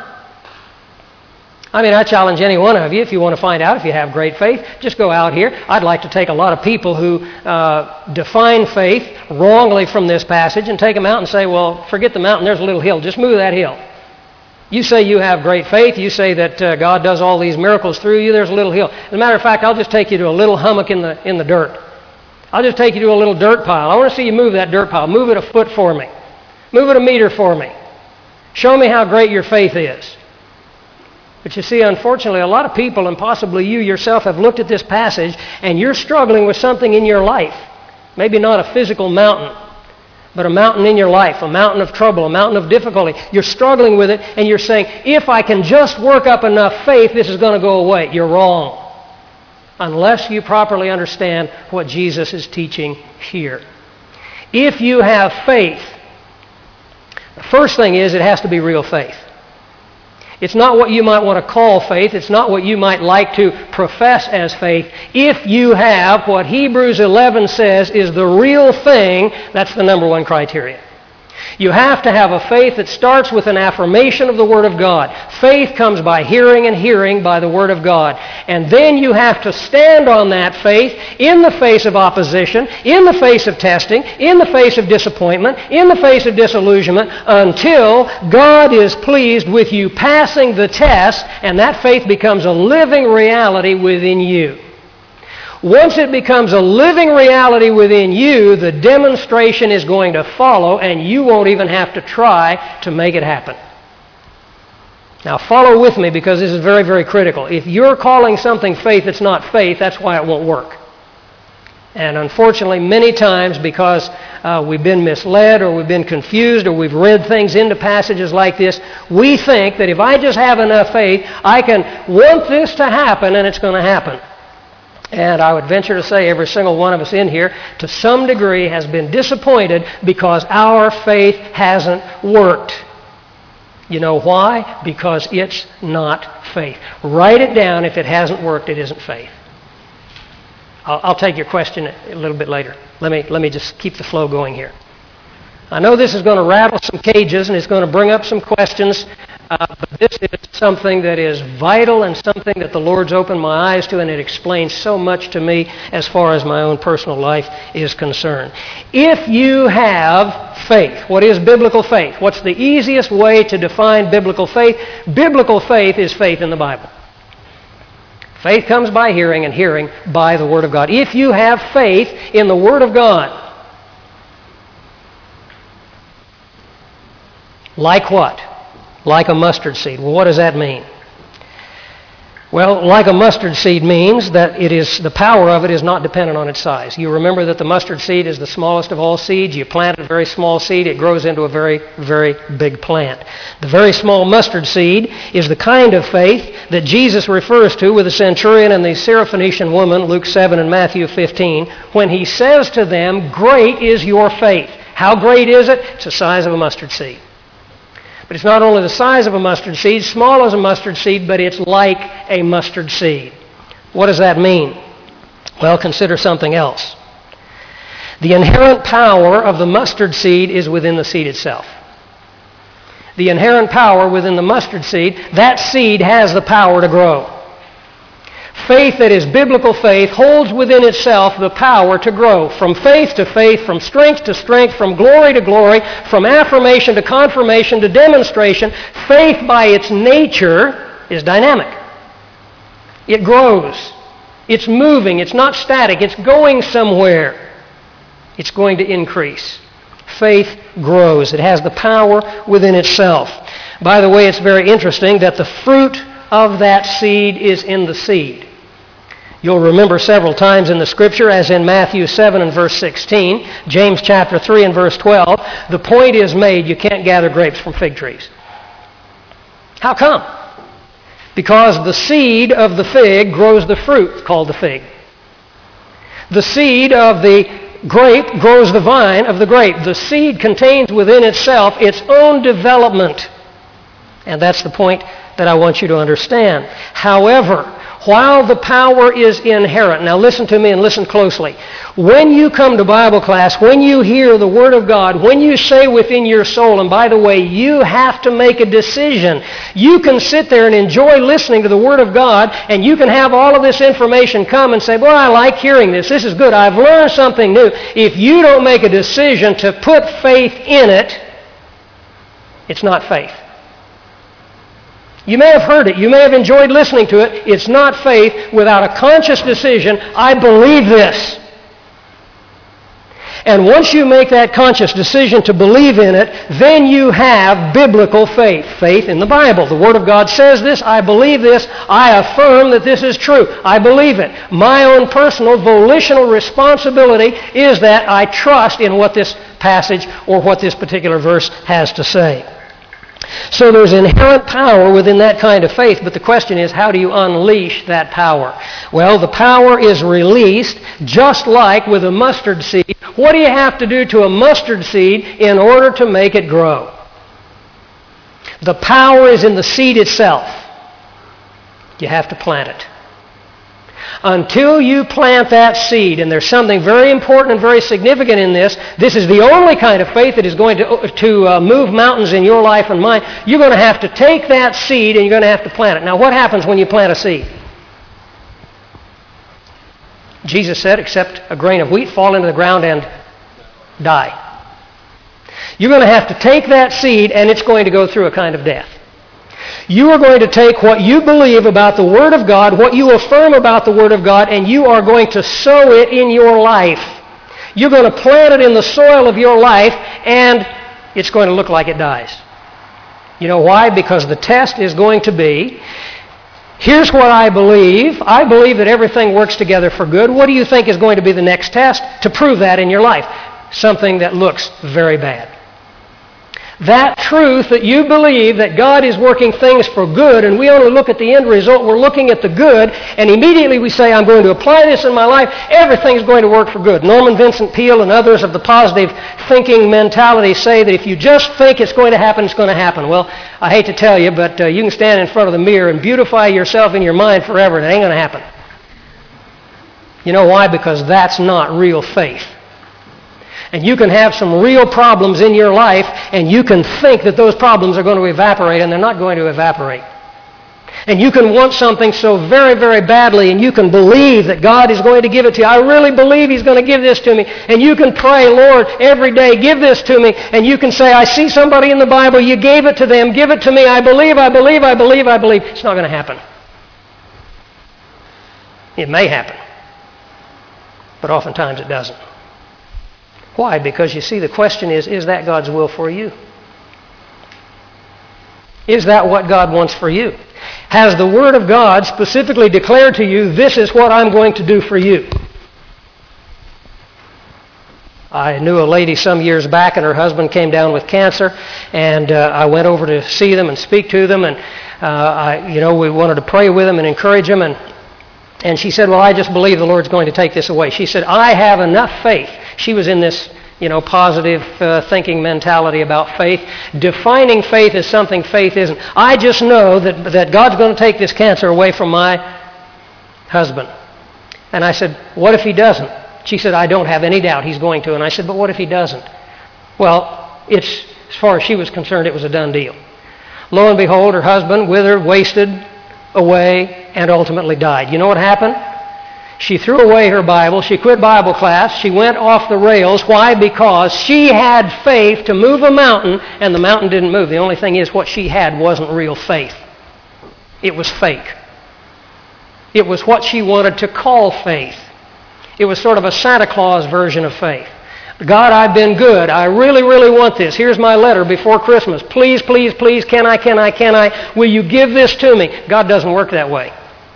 I mean, I challenge any one of you, if you want to find out if you have great faith, just go out here. I'd like to take a lot of people who define faith wrongly from this passage and take them out and say, well, forget the mountain, there's a little hill, just move that hill. You say you have great faith, you say that God does all these miracles through you, there's a little hill. As a matter of fact, I'll just take you to a little hummock in the dirt. I'll just take you to a little dirt pile. I want to see you move that dirt pile. Move it a foot for me. Move it a meter for me. Show me how great your faith is. But you see, unfortunately, a lot of people, and possibly you yourself, have looked at this passage and you're struggling with something in your life. Maybe not a physical mountain, but a mountain in your life, a mountain of trouble, a mountain of difficulty. You're struggling with it and you're saying, if I can just work up enough faith, this is going to go away. You're wrong. Unless you properly understand what Jesus is teaching here. If you have faith, the first thing is it has to be real faith. It's not what you might want to call faith. It's not what you might like to profess as faith. If you have what Hebrews 11 says is the real thing, that's the number one criteria. You have to have a faith that starts with an affirmation of the Word of God. Faith comes by hearing, and hearing by the Word of God. And then you have to stand on that faith in the face of opposition, in the face of testing, in the face of disappointment, in the face of disillusionment, until God is pleased with you passing the test, and that faith becomes a living reality within you. Once it becomes a living reality within you, the demonstration is going to follow, and you won't even have to try to make it happen. Now follow with me, because this is very, very critical. If you're calling something faith that's not faith, that's why it won't work. And unfortunately, many times, because we've been misled or we've been confused or we've read things into passages like this, we think that if I just have enough faith, I can want this to happen and it's going to happen. And I would venture to say every single one of us in here, to some degree, has been disappointed because our faith hasn't worked. You know why? Because it's not faith. Write it down. If it hasn't worked, it isn't faith. I'll take your question a little bit later. Let me just keep the flow going here. I know this is going to rattle some cages and it's going to bring up some questions, but this is something that is vital and something that the Lord's opened my eyes to, and it explains so much to me as far as my own personal life is concerned. If you have faith, what is biblical faith? What's the easiest way to define biblical faith? Biblical faith is faith in the Bible. Faith comes by hearing, and hearing by the Word of God. If you have faith in the Word of God, like what? Like a mustard seed. Well, what does that mean? Well, like a mustard seed means that the power of it is not dependent on its size. You remember that the mustard seed is the smallest of all seeds. You plant a very small seed, it grows into a very, very big plant. The very small mustard seed is the kind of faith that Jesus refers to with the centurion and the Syrophoenician woman, Luke 7 and Matthew 15, when he says to them, "Great is your faith." How great is it? It's the size of a mustard seed. But it's not only the size of a mustard seed, small as a mustard seed, but it's like a mustard seed. What does that mean? Well, consider something else. The inherent power of the mustard seed is within the seed itself. The inherent power within the mustard seed, that seed has the power to grow. Faith that is biblical faith holds within itself the power to grow from faith to faith, from strength to strength, from glory to glory, from affirmation to confirmation to demonstration. Faith by its nature is dynamic. It grows. It's moving. It's not static. It's going somewhere. It's going to increase. Faith grows. It has the power within itself. By the way, it's very interesting that the fruit of that seed is in the seed. You'll remember several times in the Scripture, as in Matthew 7 and verse 16, James chapter 3 and verse 12, the point is made you can't gather grapes from fig trees. How come? Because the seed of the fig grows the fruit called the fig. The seed of the grape grows the vine of the grape. The seed contains within itself its own development. And that's the point that I want you to understand. However, while the power is inherent, now listen to me and listen closely. When you come to Bible class, when you hear the Word of God, when you say within your soul, and by the way, you have to make a decision. You can sit there and enjoy listening to the Word of God, and you can have all of this information come and say, "Boy, I like hearing this. This is good. I've learned something new." If you don't make a decision to put faith in it, it's not faith. You may have heard it. You may have enjoyed listening to it. It's not faith without a conscious decision. I believe this. And once you make that conscious decision to believe in it, then you have biblical faith. Faith in the Bible. The Word of God says this. I believe this. I affirm that this is true. I believe it. My own personal volitional responsibility is that I trust in what this passage or what this particular verse has to say. So there's inherent power within that kind of faith, but the question is, how do you unleash that power? Well, the power is released just like with a mustard seed. What do you have to do to a mustard seed in order to make it grow? The power is in the seed itself. You have to plant it. Until you plant that seed, and there's something very important and very significant in this, this is the only kind of faith that is going to move mountains in your life and mine. You're going to have to take that seed and you're going to have to plant it. Now, what happens when you plant a seed? Jesus said, except a grain of wheat fall into the ground and die. You're going to have to take that seed and it's going to go through a kind of death. You are going to take what you believe about the Word of God, what you affirm about the Word of God, and you are going to sow it in your life. You're going to plant it in the soil of your life, and it's going to look like it dies. You know why? Because the test is going to be, here's what I believe. I believe that everything works together for good. What do you think is going to be the next test to prove that in your life? Something that looks very bad. That truth that you believe that God is working things for good, and we only look at the end result, we're looking at the good, and immediately we say, I'm going to apply this in my life, everything's going to work for good. Norman Vincent Peale and others of the positive thinking mentality say that if you just think it's going to happen, it's going to happen. Well, I hate to tell you, but you can stand in front of the mirror and beautify yourself in your mind forever, and it ain't going to happen. You know why? Because that's not real faith. And you can have some real problems in your life, and you can think that those problems are going to evaporate, and they're not going to evaporate. And you can want something so very, very badly, and you can believe that God is going to give it to you. I really believe He's going to give this to me. And you can pray, Lord, every day, give this to me. And you can say, I see somebody in the Bible, you gave it to them, give it to me. I believe, I believe, I believe, I believe. It's not going to happen. It may happen, but oftentimes it doesn't. Why? Because you see, the question is that God's will for you? Is that what God wants for you? Has the Word of God specifically declared to you, this is what I'm going to do for you? I knew a lady some years back, and her husband came down with cancer, and I went over to see them and speak to them, and we wanted to pray with them and encourage them, and she said, well, I just believe the Lord's going to take this away. She said, I have enough faith. She was in this, positive thinking mentality about faith, defining faith as something faith isn't. I just know that God's going to take this cancer away from my husband. And I said, what if He doesn't? She said, I don't have any doubt He's going to. And I said, but what if He doesn't? Well, as far as she was concerned, it was a done deal. Lo and behold, her husband withered, wasted away, and ultimately died. You know what happened? She threw away her Bible. She quit Bible class. She went off the rails. Why? Because she had faith to move a mountain, and the mountain didn't move. The only thing is, what she had wasn't real faith. It was fake. It was what she wanted to call faith. It was sort of a Santa Claus version of faith. God, I've been good. I really, really want this. Here's my letter before Christmas. Please, please, please, can I? Will you give this to me? God doesn't work that way.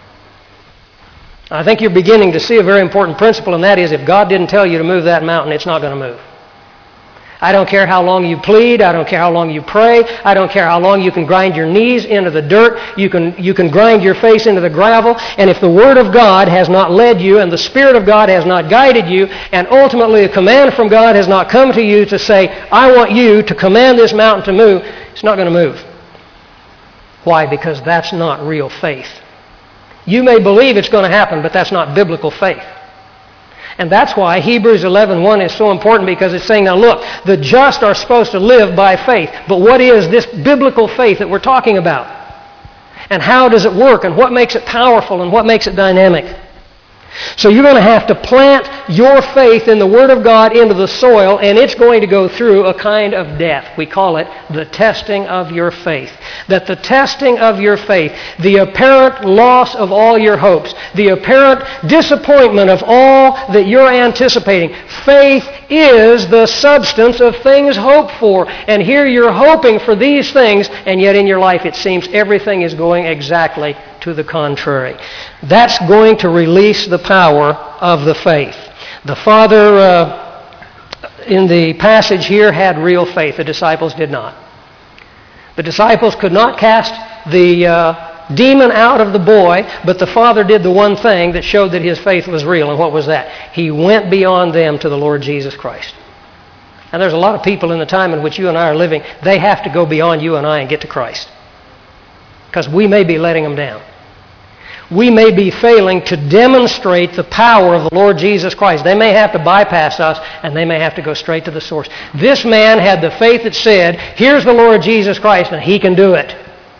I think you're beginning to see a very important principle, and that is, if God didn't tell you to move that mountain, it's not going to move. I don't care how long you plead. I don't care how long you pray. I don't care how long you can grind your knees into the dirt. You can grind your face into the gravel. And if the Word of God has not led you, and the Spirit of God has not guided you, and ultimately a command from God has not come to you to say, I want you to command this mountain to move, it's not going to move. Why? Because that's not real faith. You may believe it's going to happen, but that's not biblical faith. And that's why Hebrews 11:1 is so important, because it's saying, now look, the just are supposed to live by faith. But what is this biblical faith that we're talking about? And how does it work? And what makes it powerful? And what makes it dynamic? So you're going to have to plant your faith in the Word of God into the soil, and it's going to go through a kind of death. We call it the testing of your faith. That the testing of your faith, the apparent loss of all your hopes, the apparent disappointment of all that you're anticipating, faith is the substance of things hoped for. And here you're hoping for these things, and yet in your life it seems everything is going exactly to the contrary. That's going to release the power of the faith. The Father, in the passage here, had real faith. The disciples did not. The disciples could not cast the demon out of the boy, but the Father did the one thing that showed that His faith was real. And what was that? He went beyond them to the Lord Jesus Christ. And there's a lot of people in the time in which you and I are living, they have to go beyond you and I and get to Christ, because we may be letting them down. we may be failing to demonstrate the power of the Lord Jesus Christ. They may have to bypass us, and they may have to go straight to the source. This man had the faith that said, here's the Lord Jesus Christ, and he can do it.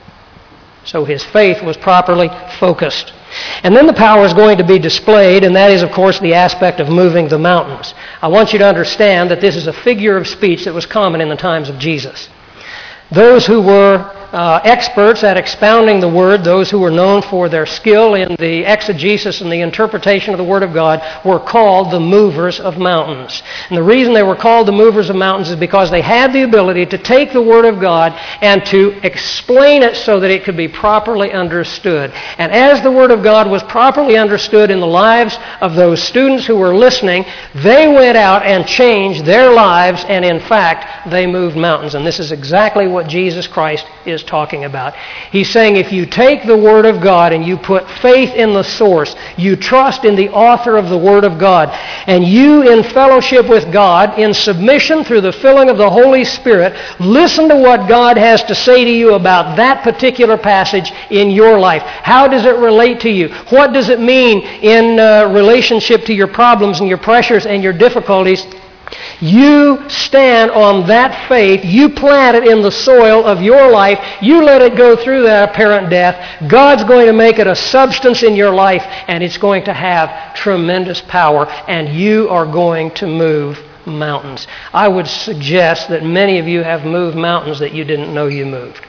So his faith was properly focused. And then the power is going to be displayed, and that is, of course, the aspect of moving the mountains. I want you to understand that this is a figure of speech that was common in the times of Jesus. Those who were experts at expounding the Word, those who were known for their skill in the exegesis and the interpretation of the Word of God, were called the movers of mountains. And the reason they were called the movers of mountains is because they had the ability to take the Word of God and to explain it so that it could be properly understood. And as the Word of God was properly understood in the lives of those students who were listening, they went out and changed their lives, and in fact, they moved mountains. And this is exactly what Jesus Christ is talking about. He's saying if you take the Word of God and you put faith in the source, you trust in the author of the Word of God, and you in fellowship with God, in submission through the filling of the Holy Spirit, listen to what God has to say to you about that particular passage in your life. How does it relate to you? What does it mean in relationship to your problems and your pressures and your difficulties? You stand on that faith. You plant it in the soil of your life. You let it go through that apparent death. God's going to make it a substance in your life, and it's going to have tremendous power, and you are going to move mountains. I would suggest that many of you have moved mountains that you didn't know you moved.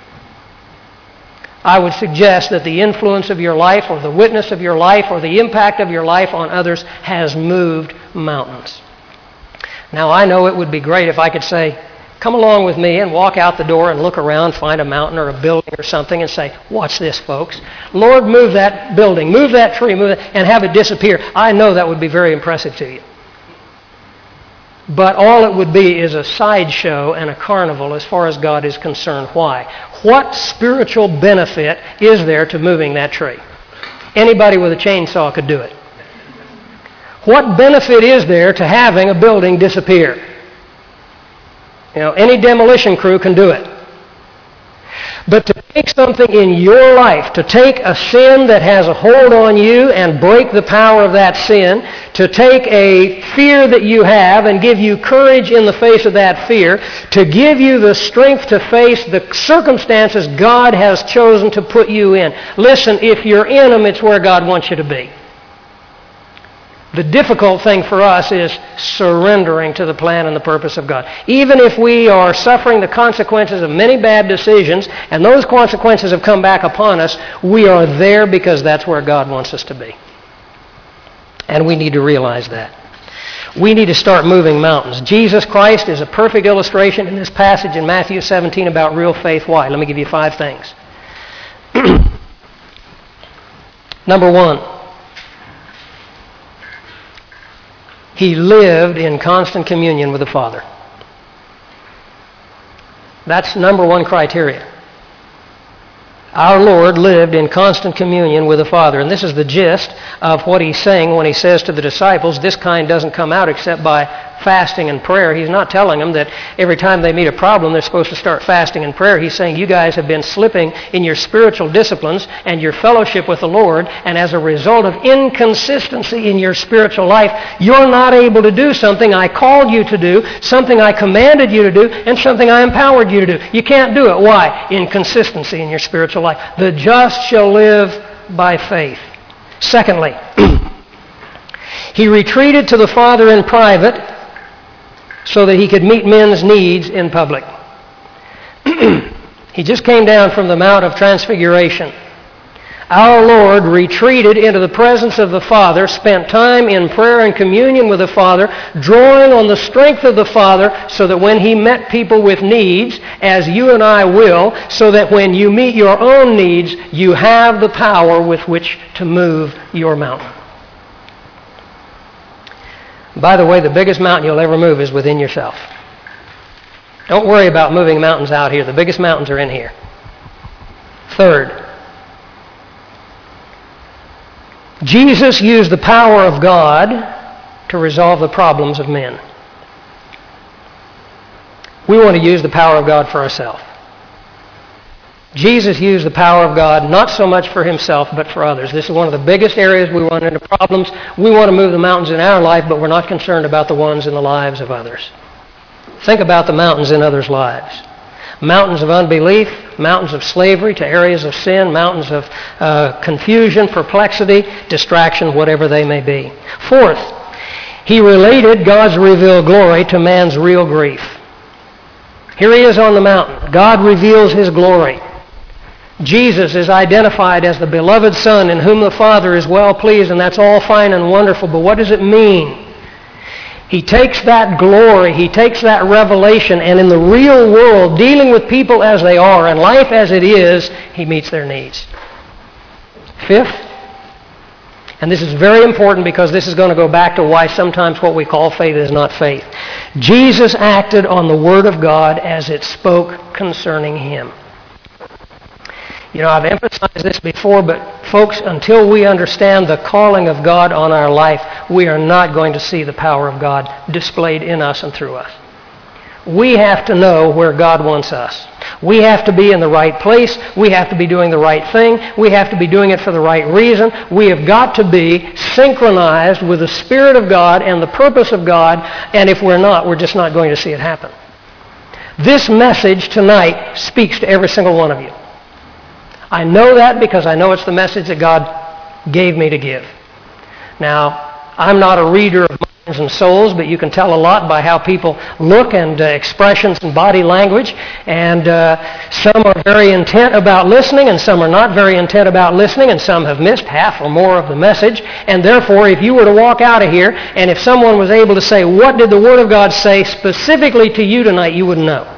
I would suggest that the influence of your life or the witness of your life or the impact of your life on others has moved mountains. Now, I know it would be great if I could say, come along with me and walk out the door and look around, find a mountain or a building or something and say, watch this, folks. Lord, move that building, move that tree, move it, and have it disappear. I know that would be very impressive to you. But all it would be is a sideshow and a carnival as far as God is concerned. Why? What spiritual benefit is there to moving that tree? Anybody with a chainsaw could do it. What benefit is there to having a building disappear? You know, any demolition crew can do it. But to take something in your life, to take a sin that has a hold on you and break the power of that sin, to take a fear that you have and give you courage in the face of that fear, to give you the strength to face the circumstances God has chosen to put you in. Listen, if you're in them, it's where God wants you to be. The difficult thing for us is surrendering to the plan and the purpose of God. Even if we are suffering the consequences of many bad decisions, and those consequences have come back upon us, we are there because that's where God wants us to be. And we need to realize that. We need to start moving mountains. Jesus Christ is a perfect illustration in this passage in Matthew 17 about real faith. Why? Let me give you 5 things. Number 1. He lived in constant communion with the Father. That's number 1 criteria. Our Lord lived in constant communion with the Father. And this is the gist of what he's saying when he says to the disciples, this kind doesn't come out except by fasting and prayer. He's not telling them that every time they meet a problem, they're supposed to start fasting and prayer. He's saying you guys have been slipping in your spiritual disciplines and your fellowship with the Lord, and as a result of inconsistency in your spiritual life, you're not able to do something I called you to do, something I commanded you to do, and something I empowered you to do. You can't do it. Why? Inconsistency in your spiritual life. The just shall live by faith. Secondly, he retreated to the Father in private so that he could meet men's needs in public. He just came down from the Mount of Transfiguration. Our Lord retreated into the presence of the Father, spent time in prayer and communion with the Father, drawing on the strength of the Father so that when he met people with needs, as you and I will, so that when you meet your own needs, you have the power with which to move your mountain. By the way, the biggest mountain you'll ever move is within yourself. Don't worry about moving mountains out here. The biggest mountains are in here. Third, Jesus used the power of God to resolve the problems of men. We want to use the power of God for ourselves. Jesus used the power of God not so much for himself, but for others. This is one of the biggest areas we run into problems. We want to move the mountains in our life, but we're not concerned about the ones in the lives of others. Think about the mountains in others' lives. Mountains of unbelief, mountains of slavery to areas of sin, mountains of confusion, perplexity, distraction, whatever they may be. Fourth, he related God's revealed glory to man's real grief. Here he is on the mountain. God reveals his glory. Jesus is identified as the beloved Son in whom the Father is well pleased, and that's all fine and wonderful, but what does it mean? He takes that glory, he takes that revelation, and in the real world, dealing with people as they are and life as it is, he meets their needs. Fifth, and this is very important because this is going to go back to why sometimes what we call faith is not faith. Jesus acted on the Word of God as it spoke concerning him. You know, I've emphasized this before, but folks, until we understand the calling of God on our life, we are not going to see the power of God displayed in us and through us. We have to know where God wants us. We have to be in the right place. We have to be doing the right thing. We have to be doing it for the right reason. We have got to be synchronized with the Spirit of God and the purpose of God, and if we're not, we're just not going to see it happen. This message tonight speaks to every single one of you. I know that because I know it's the message that God gave me to give. Now, I'm not a reader of minds and souls, but you can tell a lot by how people look and expressions and body language. And some are very intent about listening, and some are not very intent about listening, and some have missed half or more of the message. And therefore, if you were to walk out of here, and if someone was able to say, what did the Word of God say specifically to you tonight, you wouldn't know.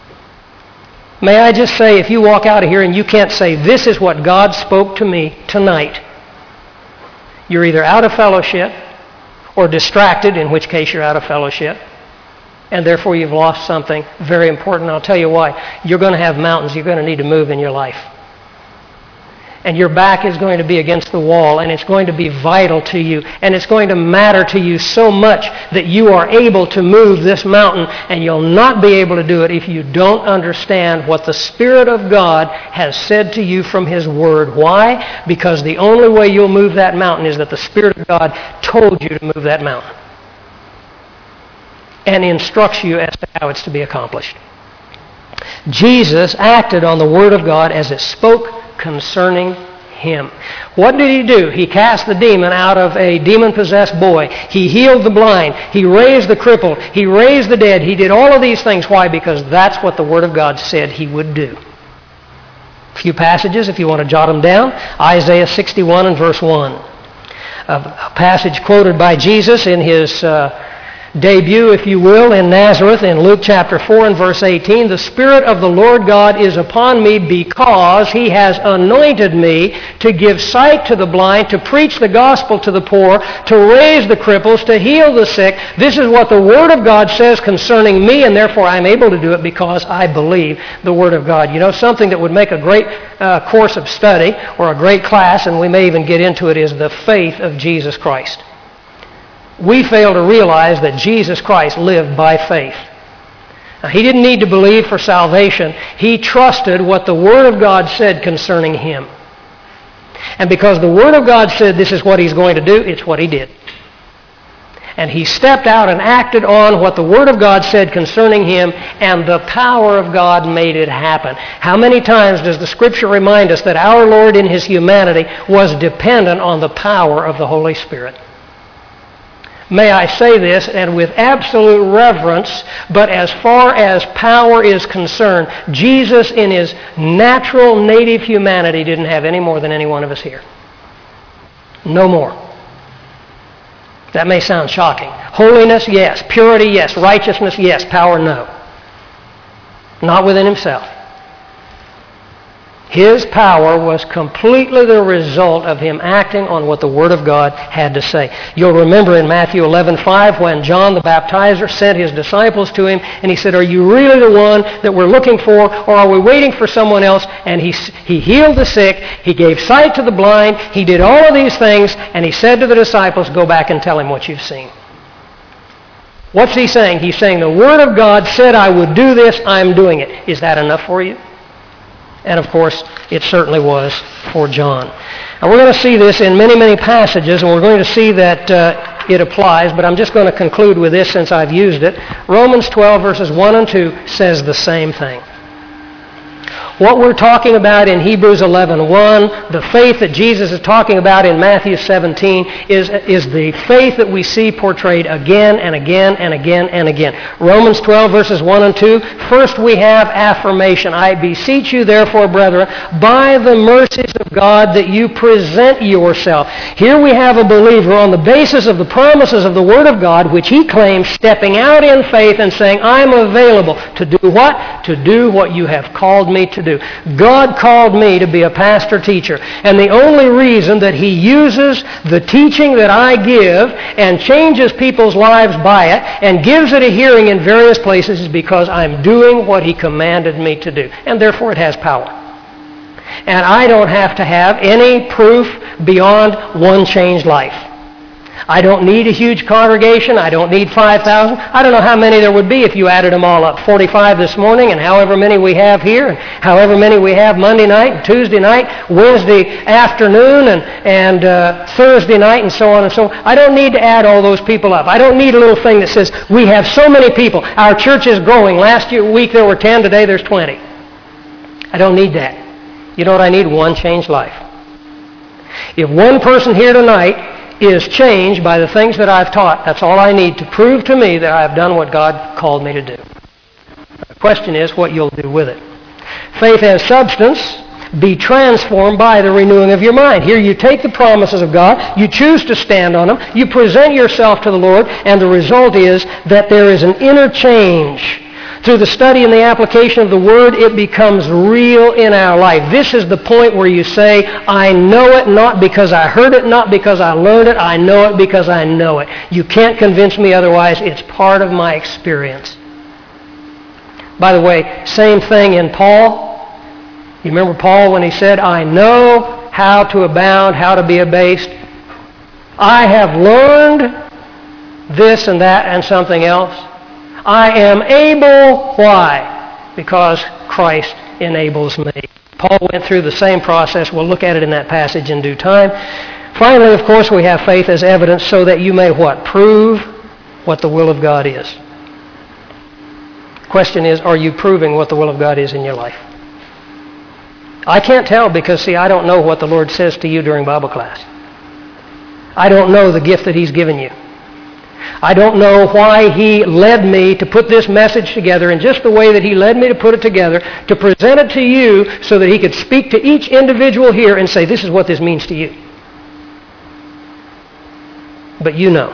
May I just say, if you walk out of here and you can't say, this is what God spoke to me tonight, you're either out of fellowship or distracted, in which case you're out of fellowship, and therefore you've lost something very important. I'll tell you why. You're going to have mountains you're going to need to move in your life. And your back is going to be against the wall, and it's going to be vital to you, and it's going to matter to you so much that you are able to move this mountain, and you'll not be able to do it if you don't understand what the Spirit of God has said to you from His Word. Why? Because the only way you'll move that mountain is that the Spirit of God told you to move that mountain and instructs you as to how it's to be accomplished. Jesus acted on the Word of God as it spoke concerning him. What did he do? He cast the demon out of a demon-possessed boy. He healed the blind. He raised the crippled. He raised the dead. He did all of these things. Why? Because that's what the Word of God said he would do. A few passages, if you want to jot them down. Isaiah 61 and verse 1. A passage quoted by Jesus in his debut, if you will, in Nazareth in Luke chapter 4 and verse 18. The Spirit of the Lord God is upon me because He has anointed me to give sight to the blind, to preach the gospel to the poor, to raise the cripples, to heal the sick. This is what the Word of God says concerning me, and therefore I'm able to do it because I believe the Word of God. You know, something that would make a great course of study or a great class, and we may even get into it, is the faith of Jesus Christ. We fail to realize that Jesus Christ lived by faith. Now, He didn't need to believe for salvation. He trusted what the Word of God said concerning Him. And because the Word of God said this is what He's going to do, it's what He did. And He stepped out and acted on what the Word of God said concerning Him, and the power of God made it happen. How many times does the Scripture remind us that our Lord in His humanity was dependent on the power of the Holy Spirit? May I say this, and with absolute reverence, but as far as power is concerned, Jesus in His natural native humanity didn't have any more than any one of us here. No more. That may sound shocking. Holiness, yes. Purity, yes. Righteousness, yes. Power, no. Not within Himself. His power was completely the result of Him acting on what the Word of God had to say. You'll remember in Matthew 11:5 when John the Baptizer sent his disciples to him and he said, "Are you really the one that we're looking for, or are we waiting for someone else?" And he healed the sick, He gave sight to the blind, He did all of these things, and He said to the disciples, "Go back and tell him what you've seen." What's He saying? He's saying, the Word of God said I would do this, I'm doing it. Is that enough for you? And of course, it certainly was for John. And we're going to see this in many, many passages, and we're going to see that it applies, but I'm just going to conclude with this since I've used it. Romans 12, verses 1 and 2 says the same thing. What we're talking about in Hebrews 11:1, the faith that Jesus is talking about in Matthew 17, is the faith that we see portrayed again and again and again and again. Romans 12, verses 1 and 2, first we have affirmation. I beseech you, therefore, brethren, by the mercies of God, that you present yourself. Here we have a believer on the basis of the promises of the Word of God, which he claims, stepping out in faith and saying, I'm available to do what? To do what you have called me to do. God called me to be a pastor-teacher, and the only reason that He uses the teaching that I give and changes people's lives by it and gives it a hearing in various places is because I'm doing what He commanded me to do, and therefore it has power. And I don't have to have any proof beyond one changed life. I don't need a huge congregation. I don't need 5,000. I don't know how many there would be if you added them all up. 45 this morning, and however many we have here, and however many we have Monday night, and Tuesday night, Wednesday afternoon, and Thursday night, and so on and so on. I don't need to add all those people up. I don't need a little thing that says, we have so many people. Our church is growing. Last week there were 10. Today there's 20. I don't need that. You know what I need? One changed life. If one person here tonight is changed by the things that I've taught, that's all I need to prove to me that I've done what God called me to do. The question is what you'll do with it. Faith has substance. Be transformed by the renewing of your mind. Here you take the promises of God, you choose to stand on them, you present yourself to the Lord, and the result is that there is an inner change. Through the study and the application of the Word, it becomes real in our life. This is the point where you say, I know it not because I heard it, not because I learned it. I know it because I know it. You can't convince me otherwise. It's part of my experience. By the way, same thing in Paul. You remember Paul when he said, I know how to abound, how to be abased. I have learned this and that and something else. I am able, why? Because Christ enables me. Paul went through the same process. We'll look at it in that passage in due time. Finally, of course, we have faith as evidence so that you may what? Prove what the will of God is. The question is, are you proving what the will of God is in your life? I can't tell because, see, I don't know what the Lord says to you during Bible class. I don't know the gift that He's given you. I don't know why He led me to put this message together in just the way that He led me to put it together, to present it to you so that He could speak to each individual here and say, this is what this means to you. But you know.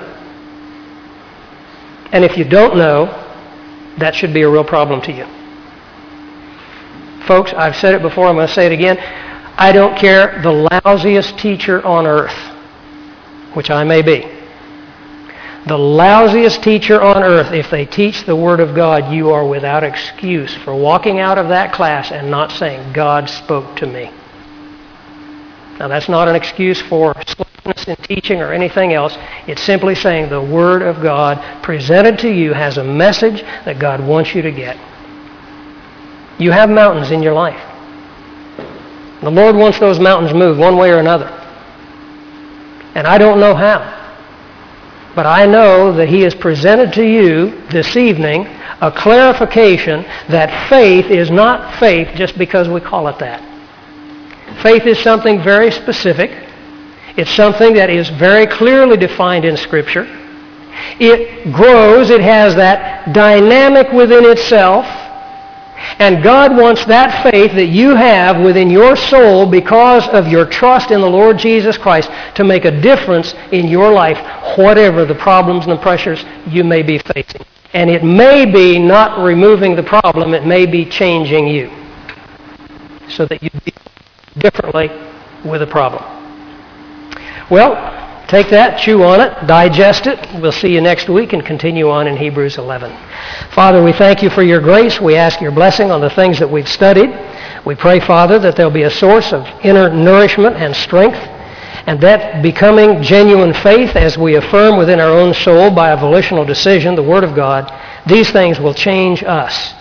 And if you don't know, that should be a real problem to you. Folks, I've said it before, I'm going to say it again. I don't care the lousiest teacher on earth, which I may be. The lousiest teacher on earth, if they teach the Word of God, you are without excuse for walking out of that class and not saying, God spoke to me. Now, that's not an excuse for slowness in teaching or anything else. It's simply saying the Word of God presented to you has a message that God wants you to get. You have mountains in your life. The Lord wants those mountains moved one way or another. And I don't know how. But I know that He has presented to you this evening a clarification that faith is not faith just because we call it that. Faith is something very specific. It's something that is very clearly defined in Scripture. It grows. It has that dynamic within itself. And God wants that faith that you have within your soul because of your trust in the Lord Jesus Christ to make a difference in your life, whatever the problems and the pressures you may be facing. And it may be not removing the problem, it may be changing you so that you deal differently with the problem. Well, take that, chew on it, digest it. We'll see you next week and continue on in Hebrews 11. Father, we thank You for Your grace. We ask Your blessing on the things that we've studied. We pray, Father, that there'll be a source of inner nourishment and strength, and that becoming genuine faith as we affirm within our own soul by a volitional decision the Word of God, these things will change us.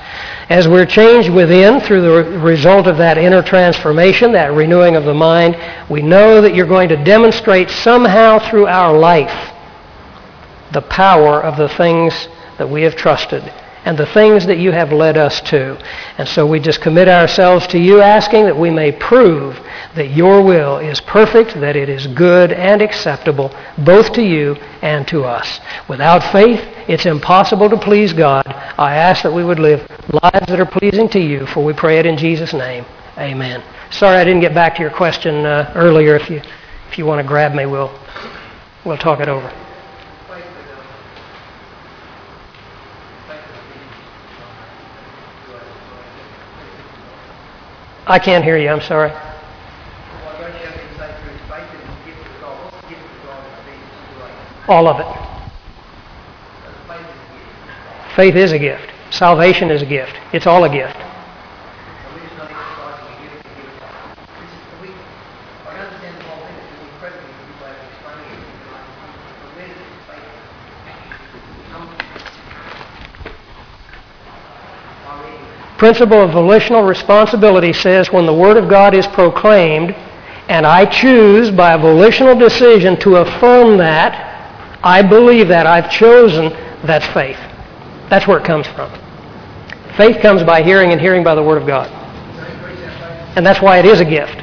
As we're changed within through the result of that inner transformation, that renewing of the mind, we know that you're going to demonstrate somehow through our life the power of the things that we have trusted and the things that you have led us to. And so we just commit ourselves to you, asking that we may prove that your will is perfect, that it is good and acceptable, both to you and to us. Without faith, it's impossible to please God. I ask that we would live lives that are pleasing to you, for we pray it in Jesus' name. Amen. Sorry I didn't get back to your question earlier. If you want to grab me, we'll talk it over. I can't hear you. I'm sorry. All of it. Faith is a gift. Salvation is a gift. It's all a gift. Principle of volitional responsibility says when the Word of God is proclaimed and I choose by a volitional decision to affirm that, I believe that, I've chosen, that's faith. That's where it comes from. Faith comes by hearing, and hearing by the Word of God. And that's why it is a gift.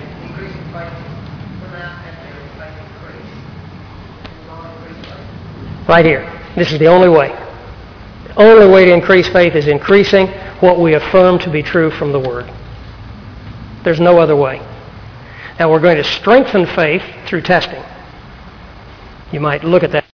Right here. This is the only way. The only way to increase faith is increasing what we affirm to be true from the Word. There's no other way. Now we're going to strengthen faith through testing. You might look at that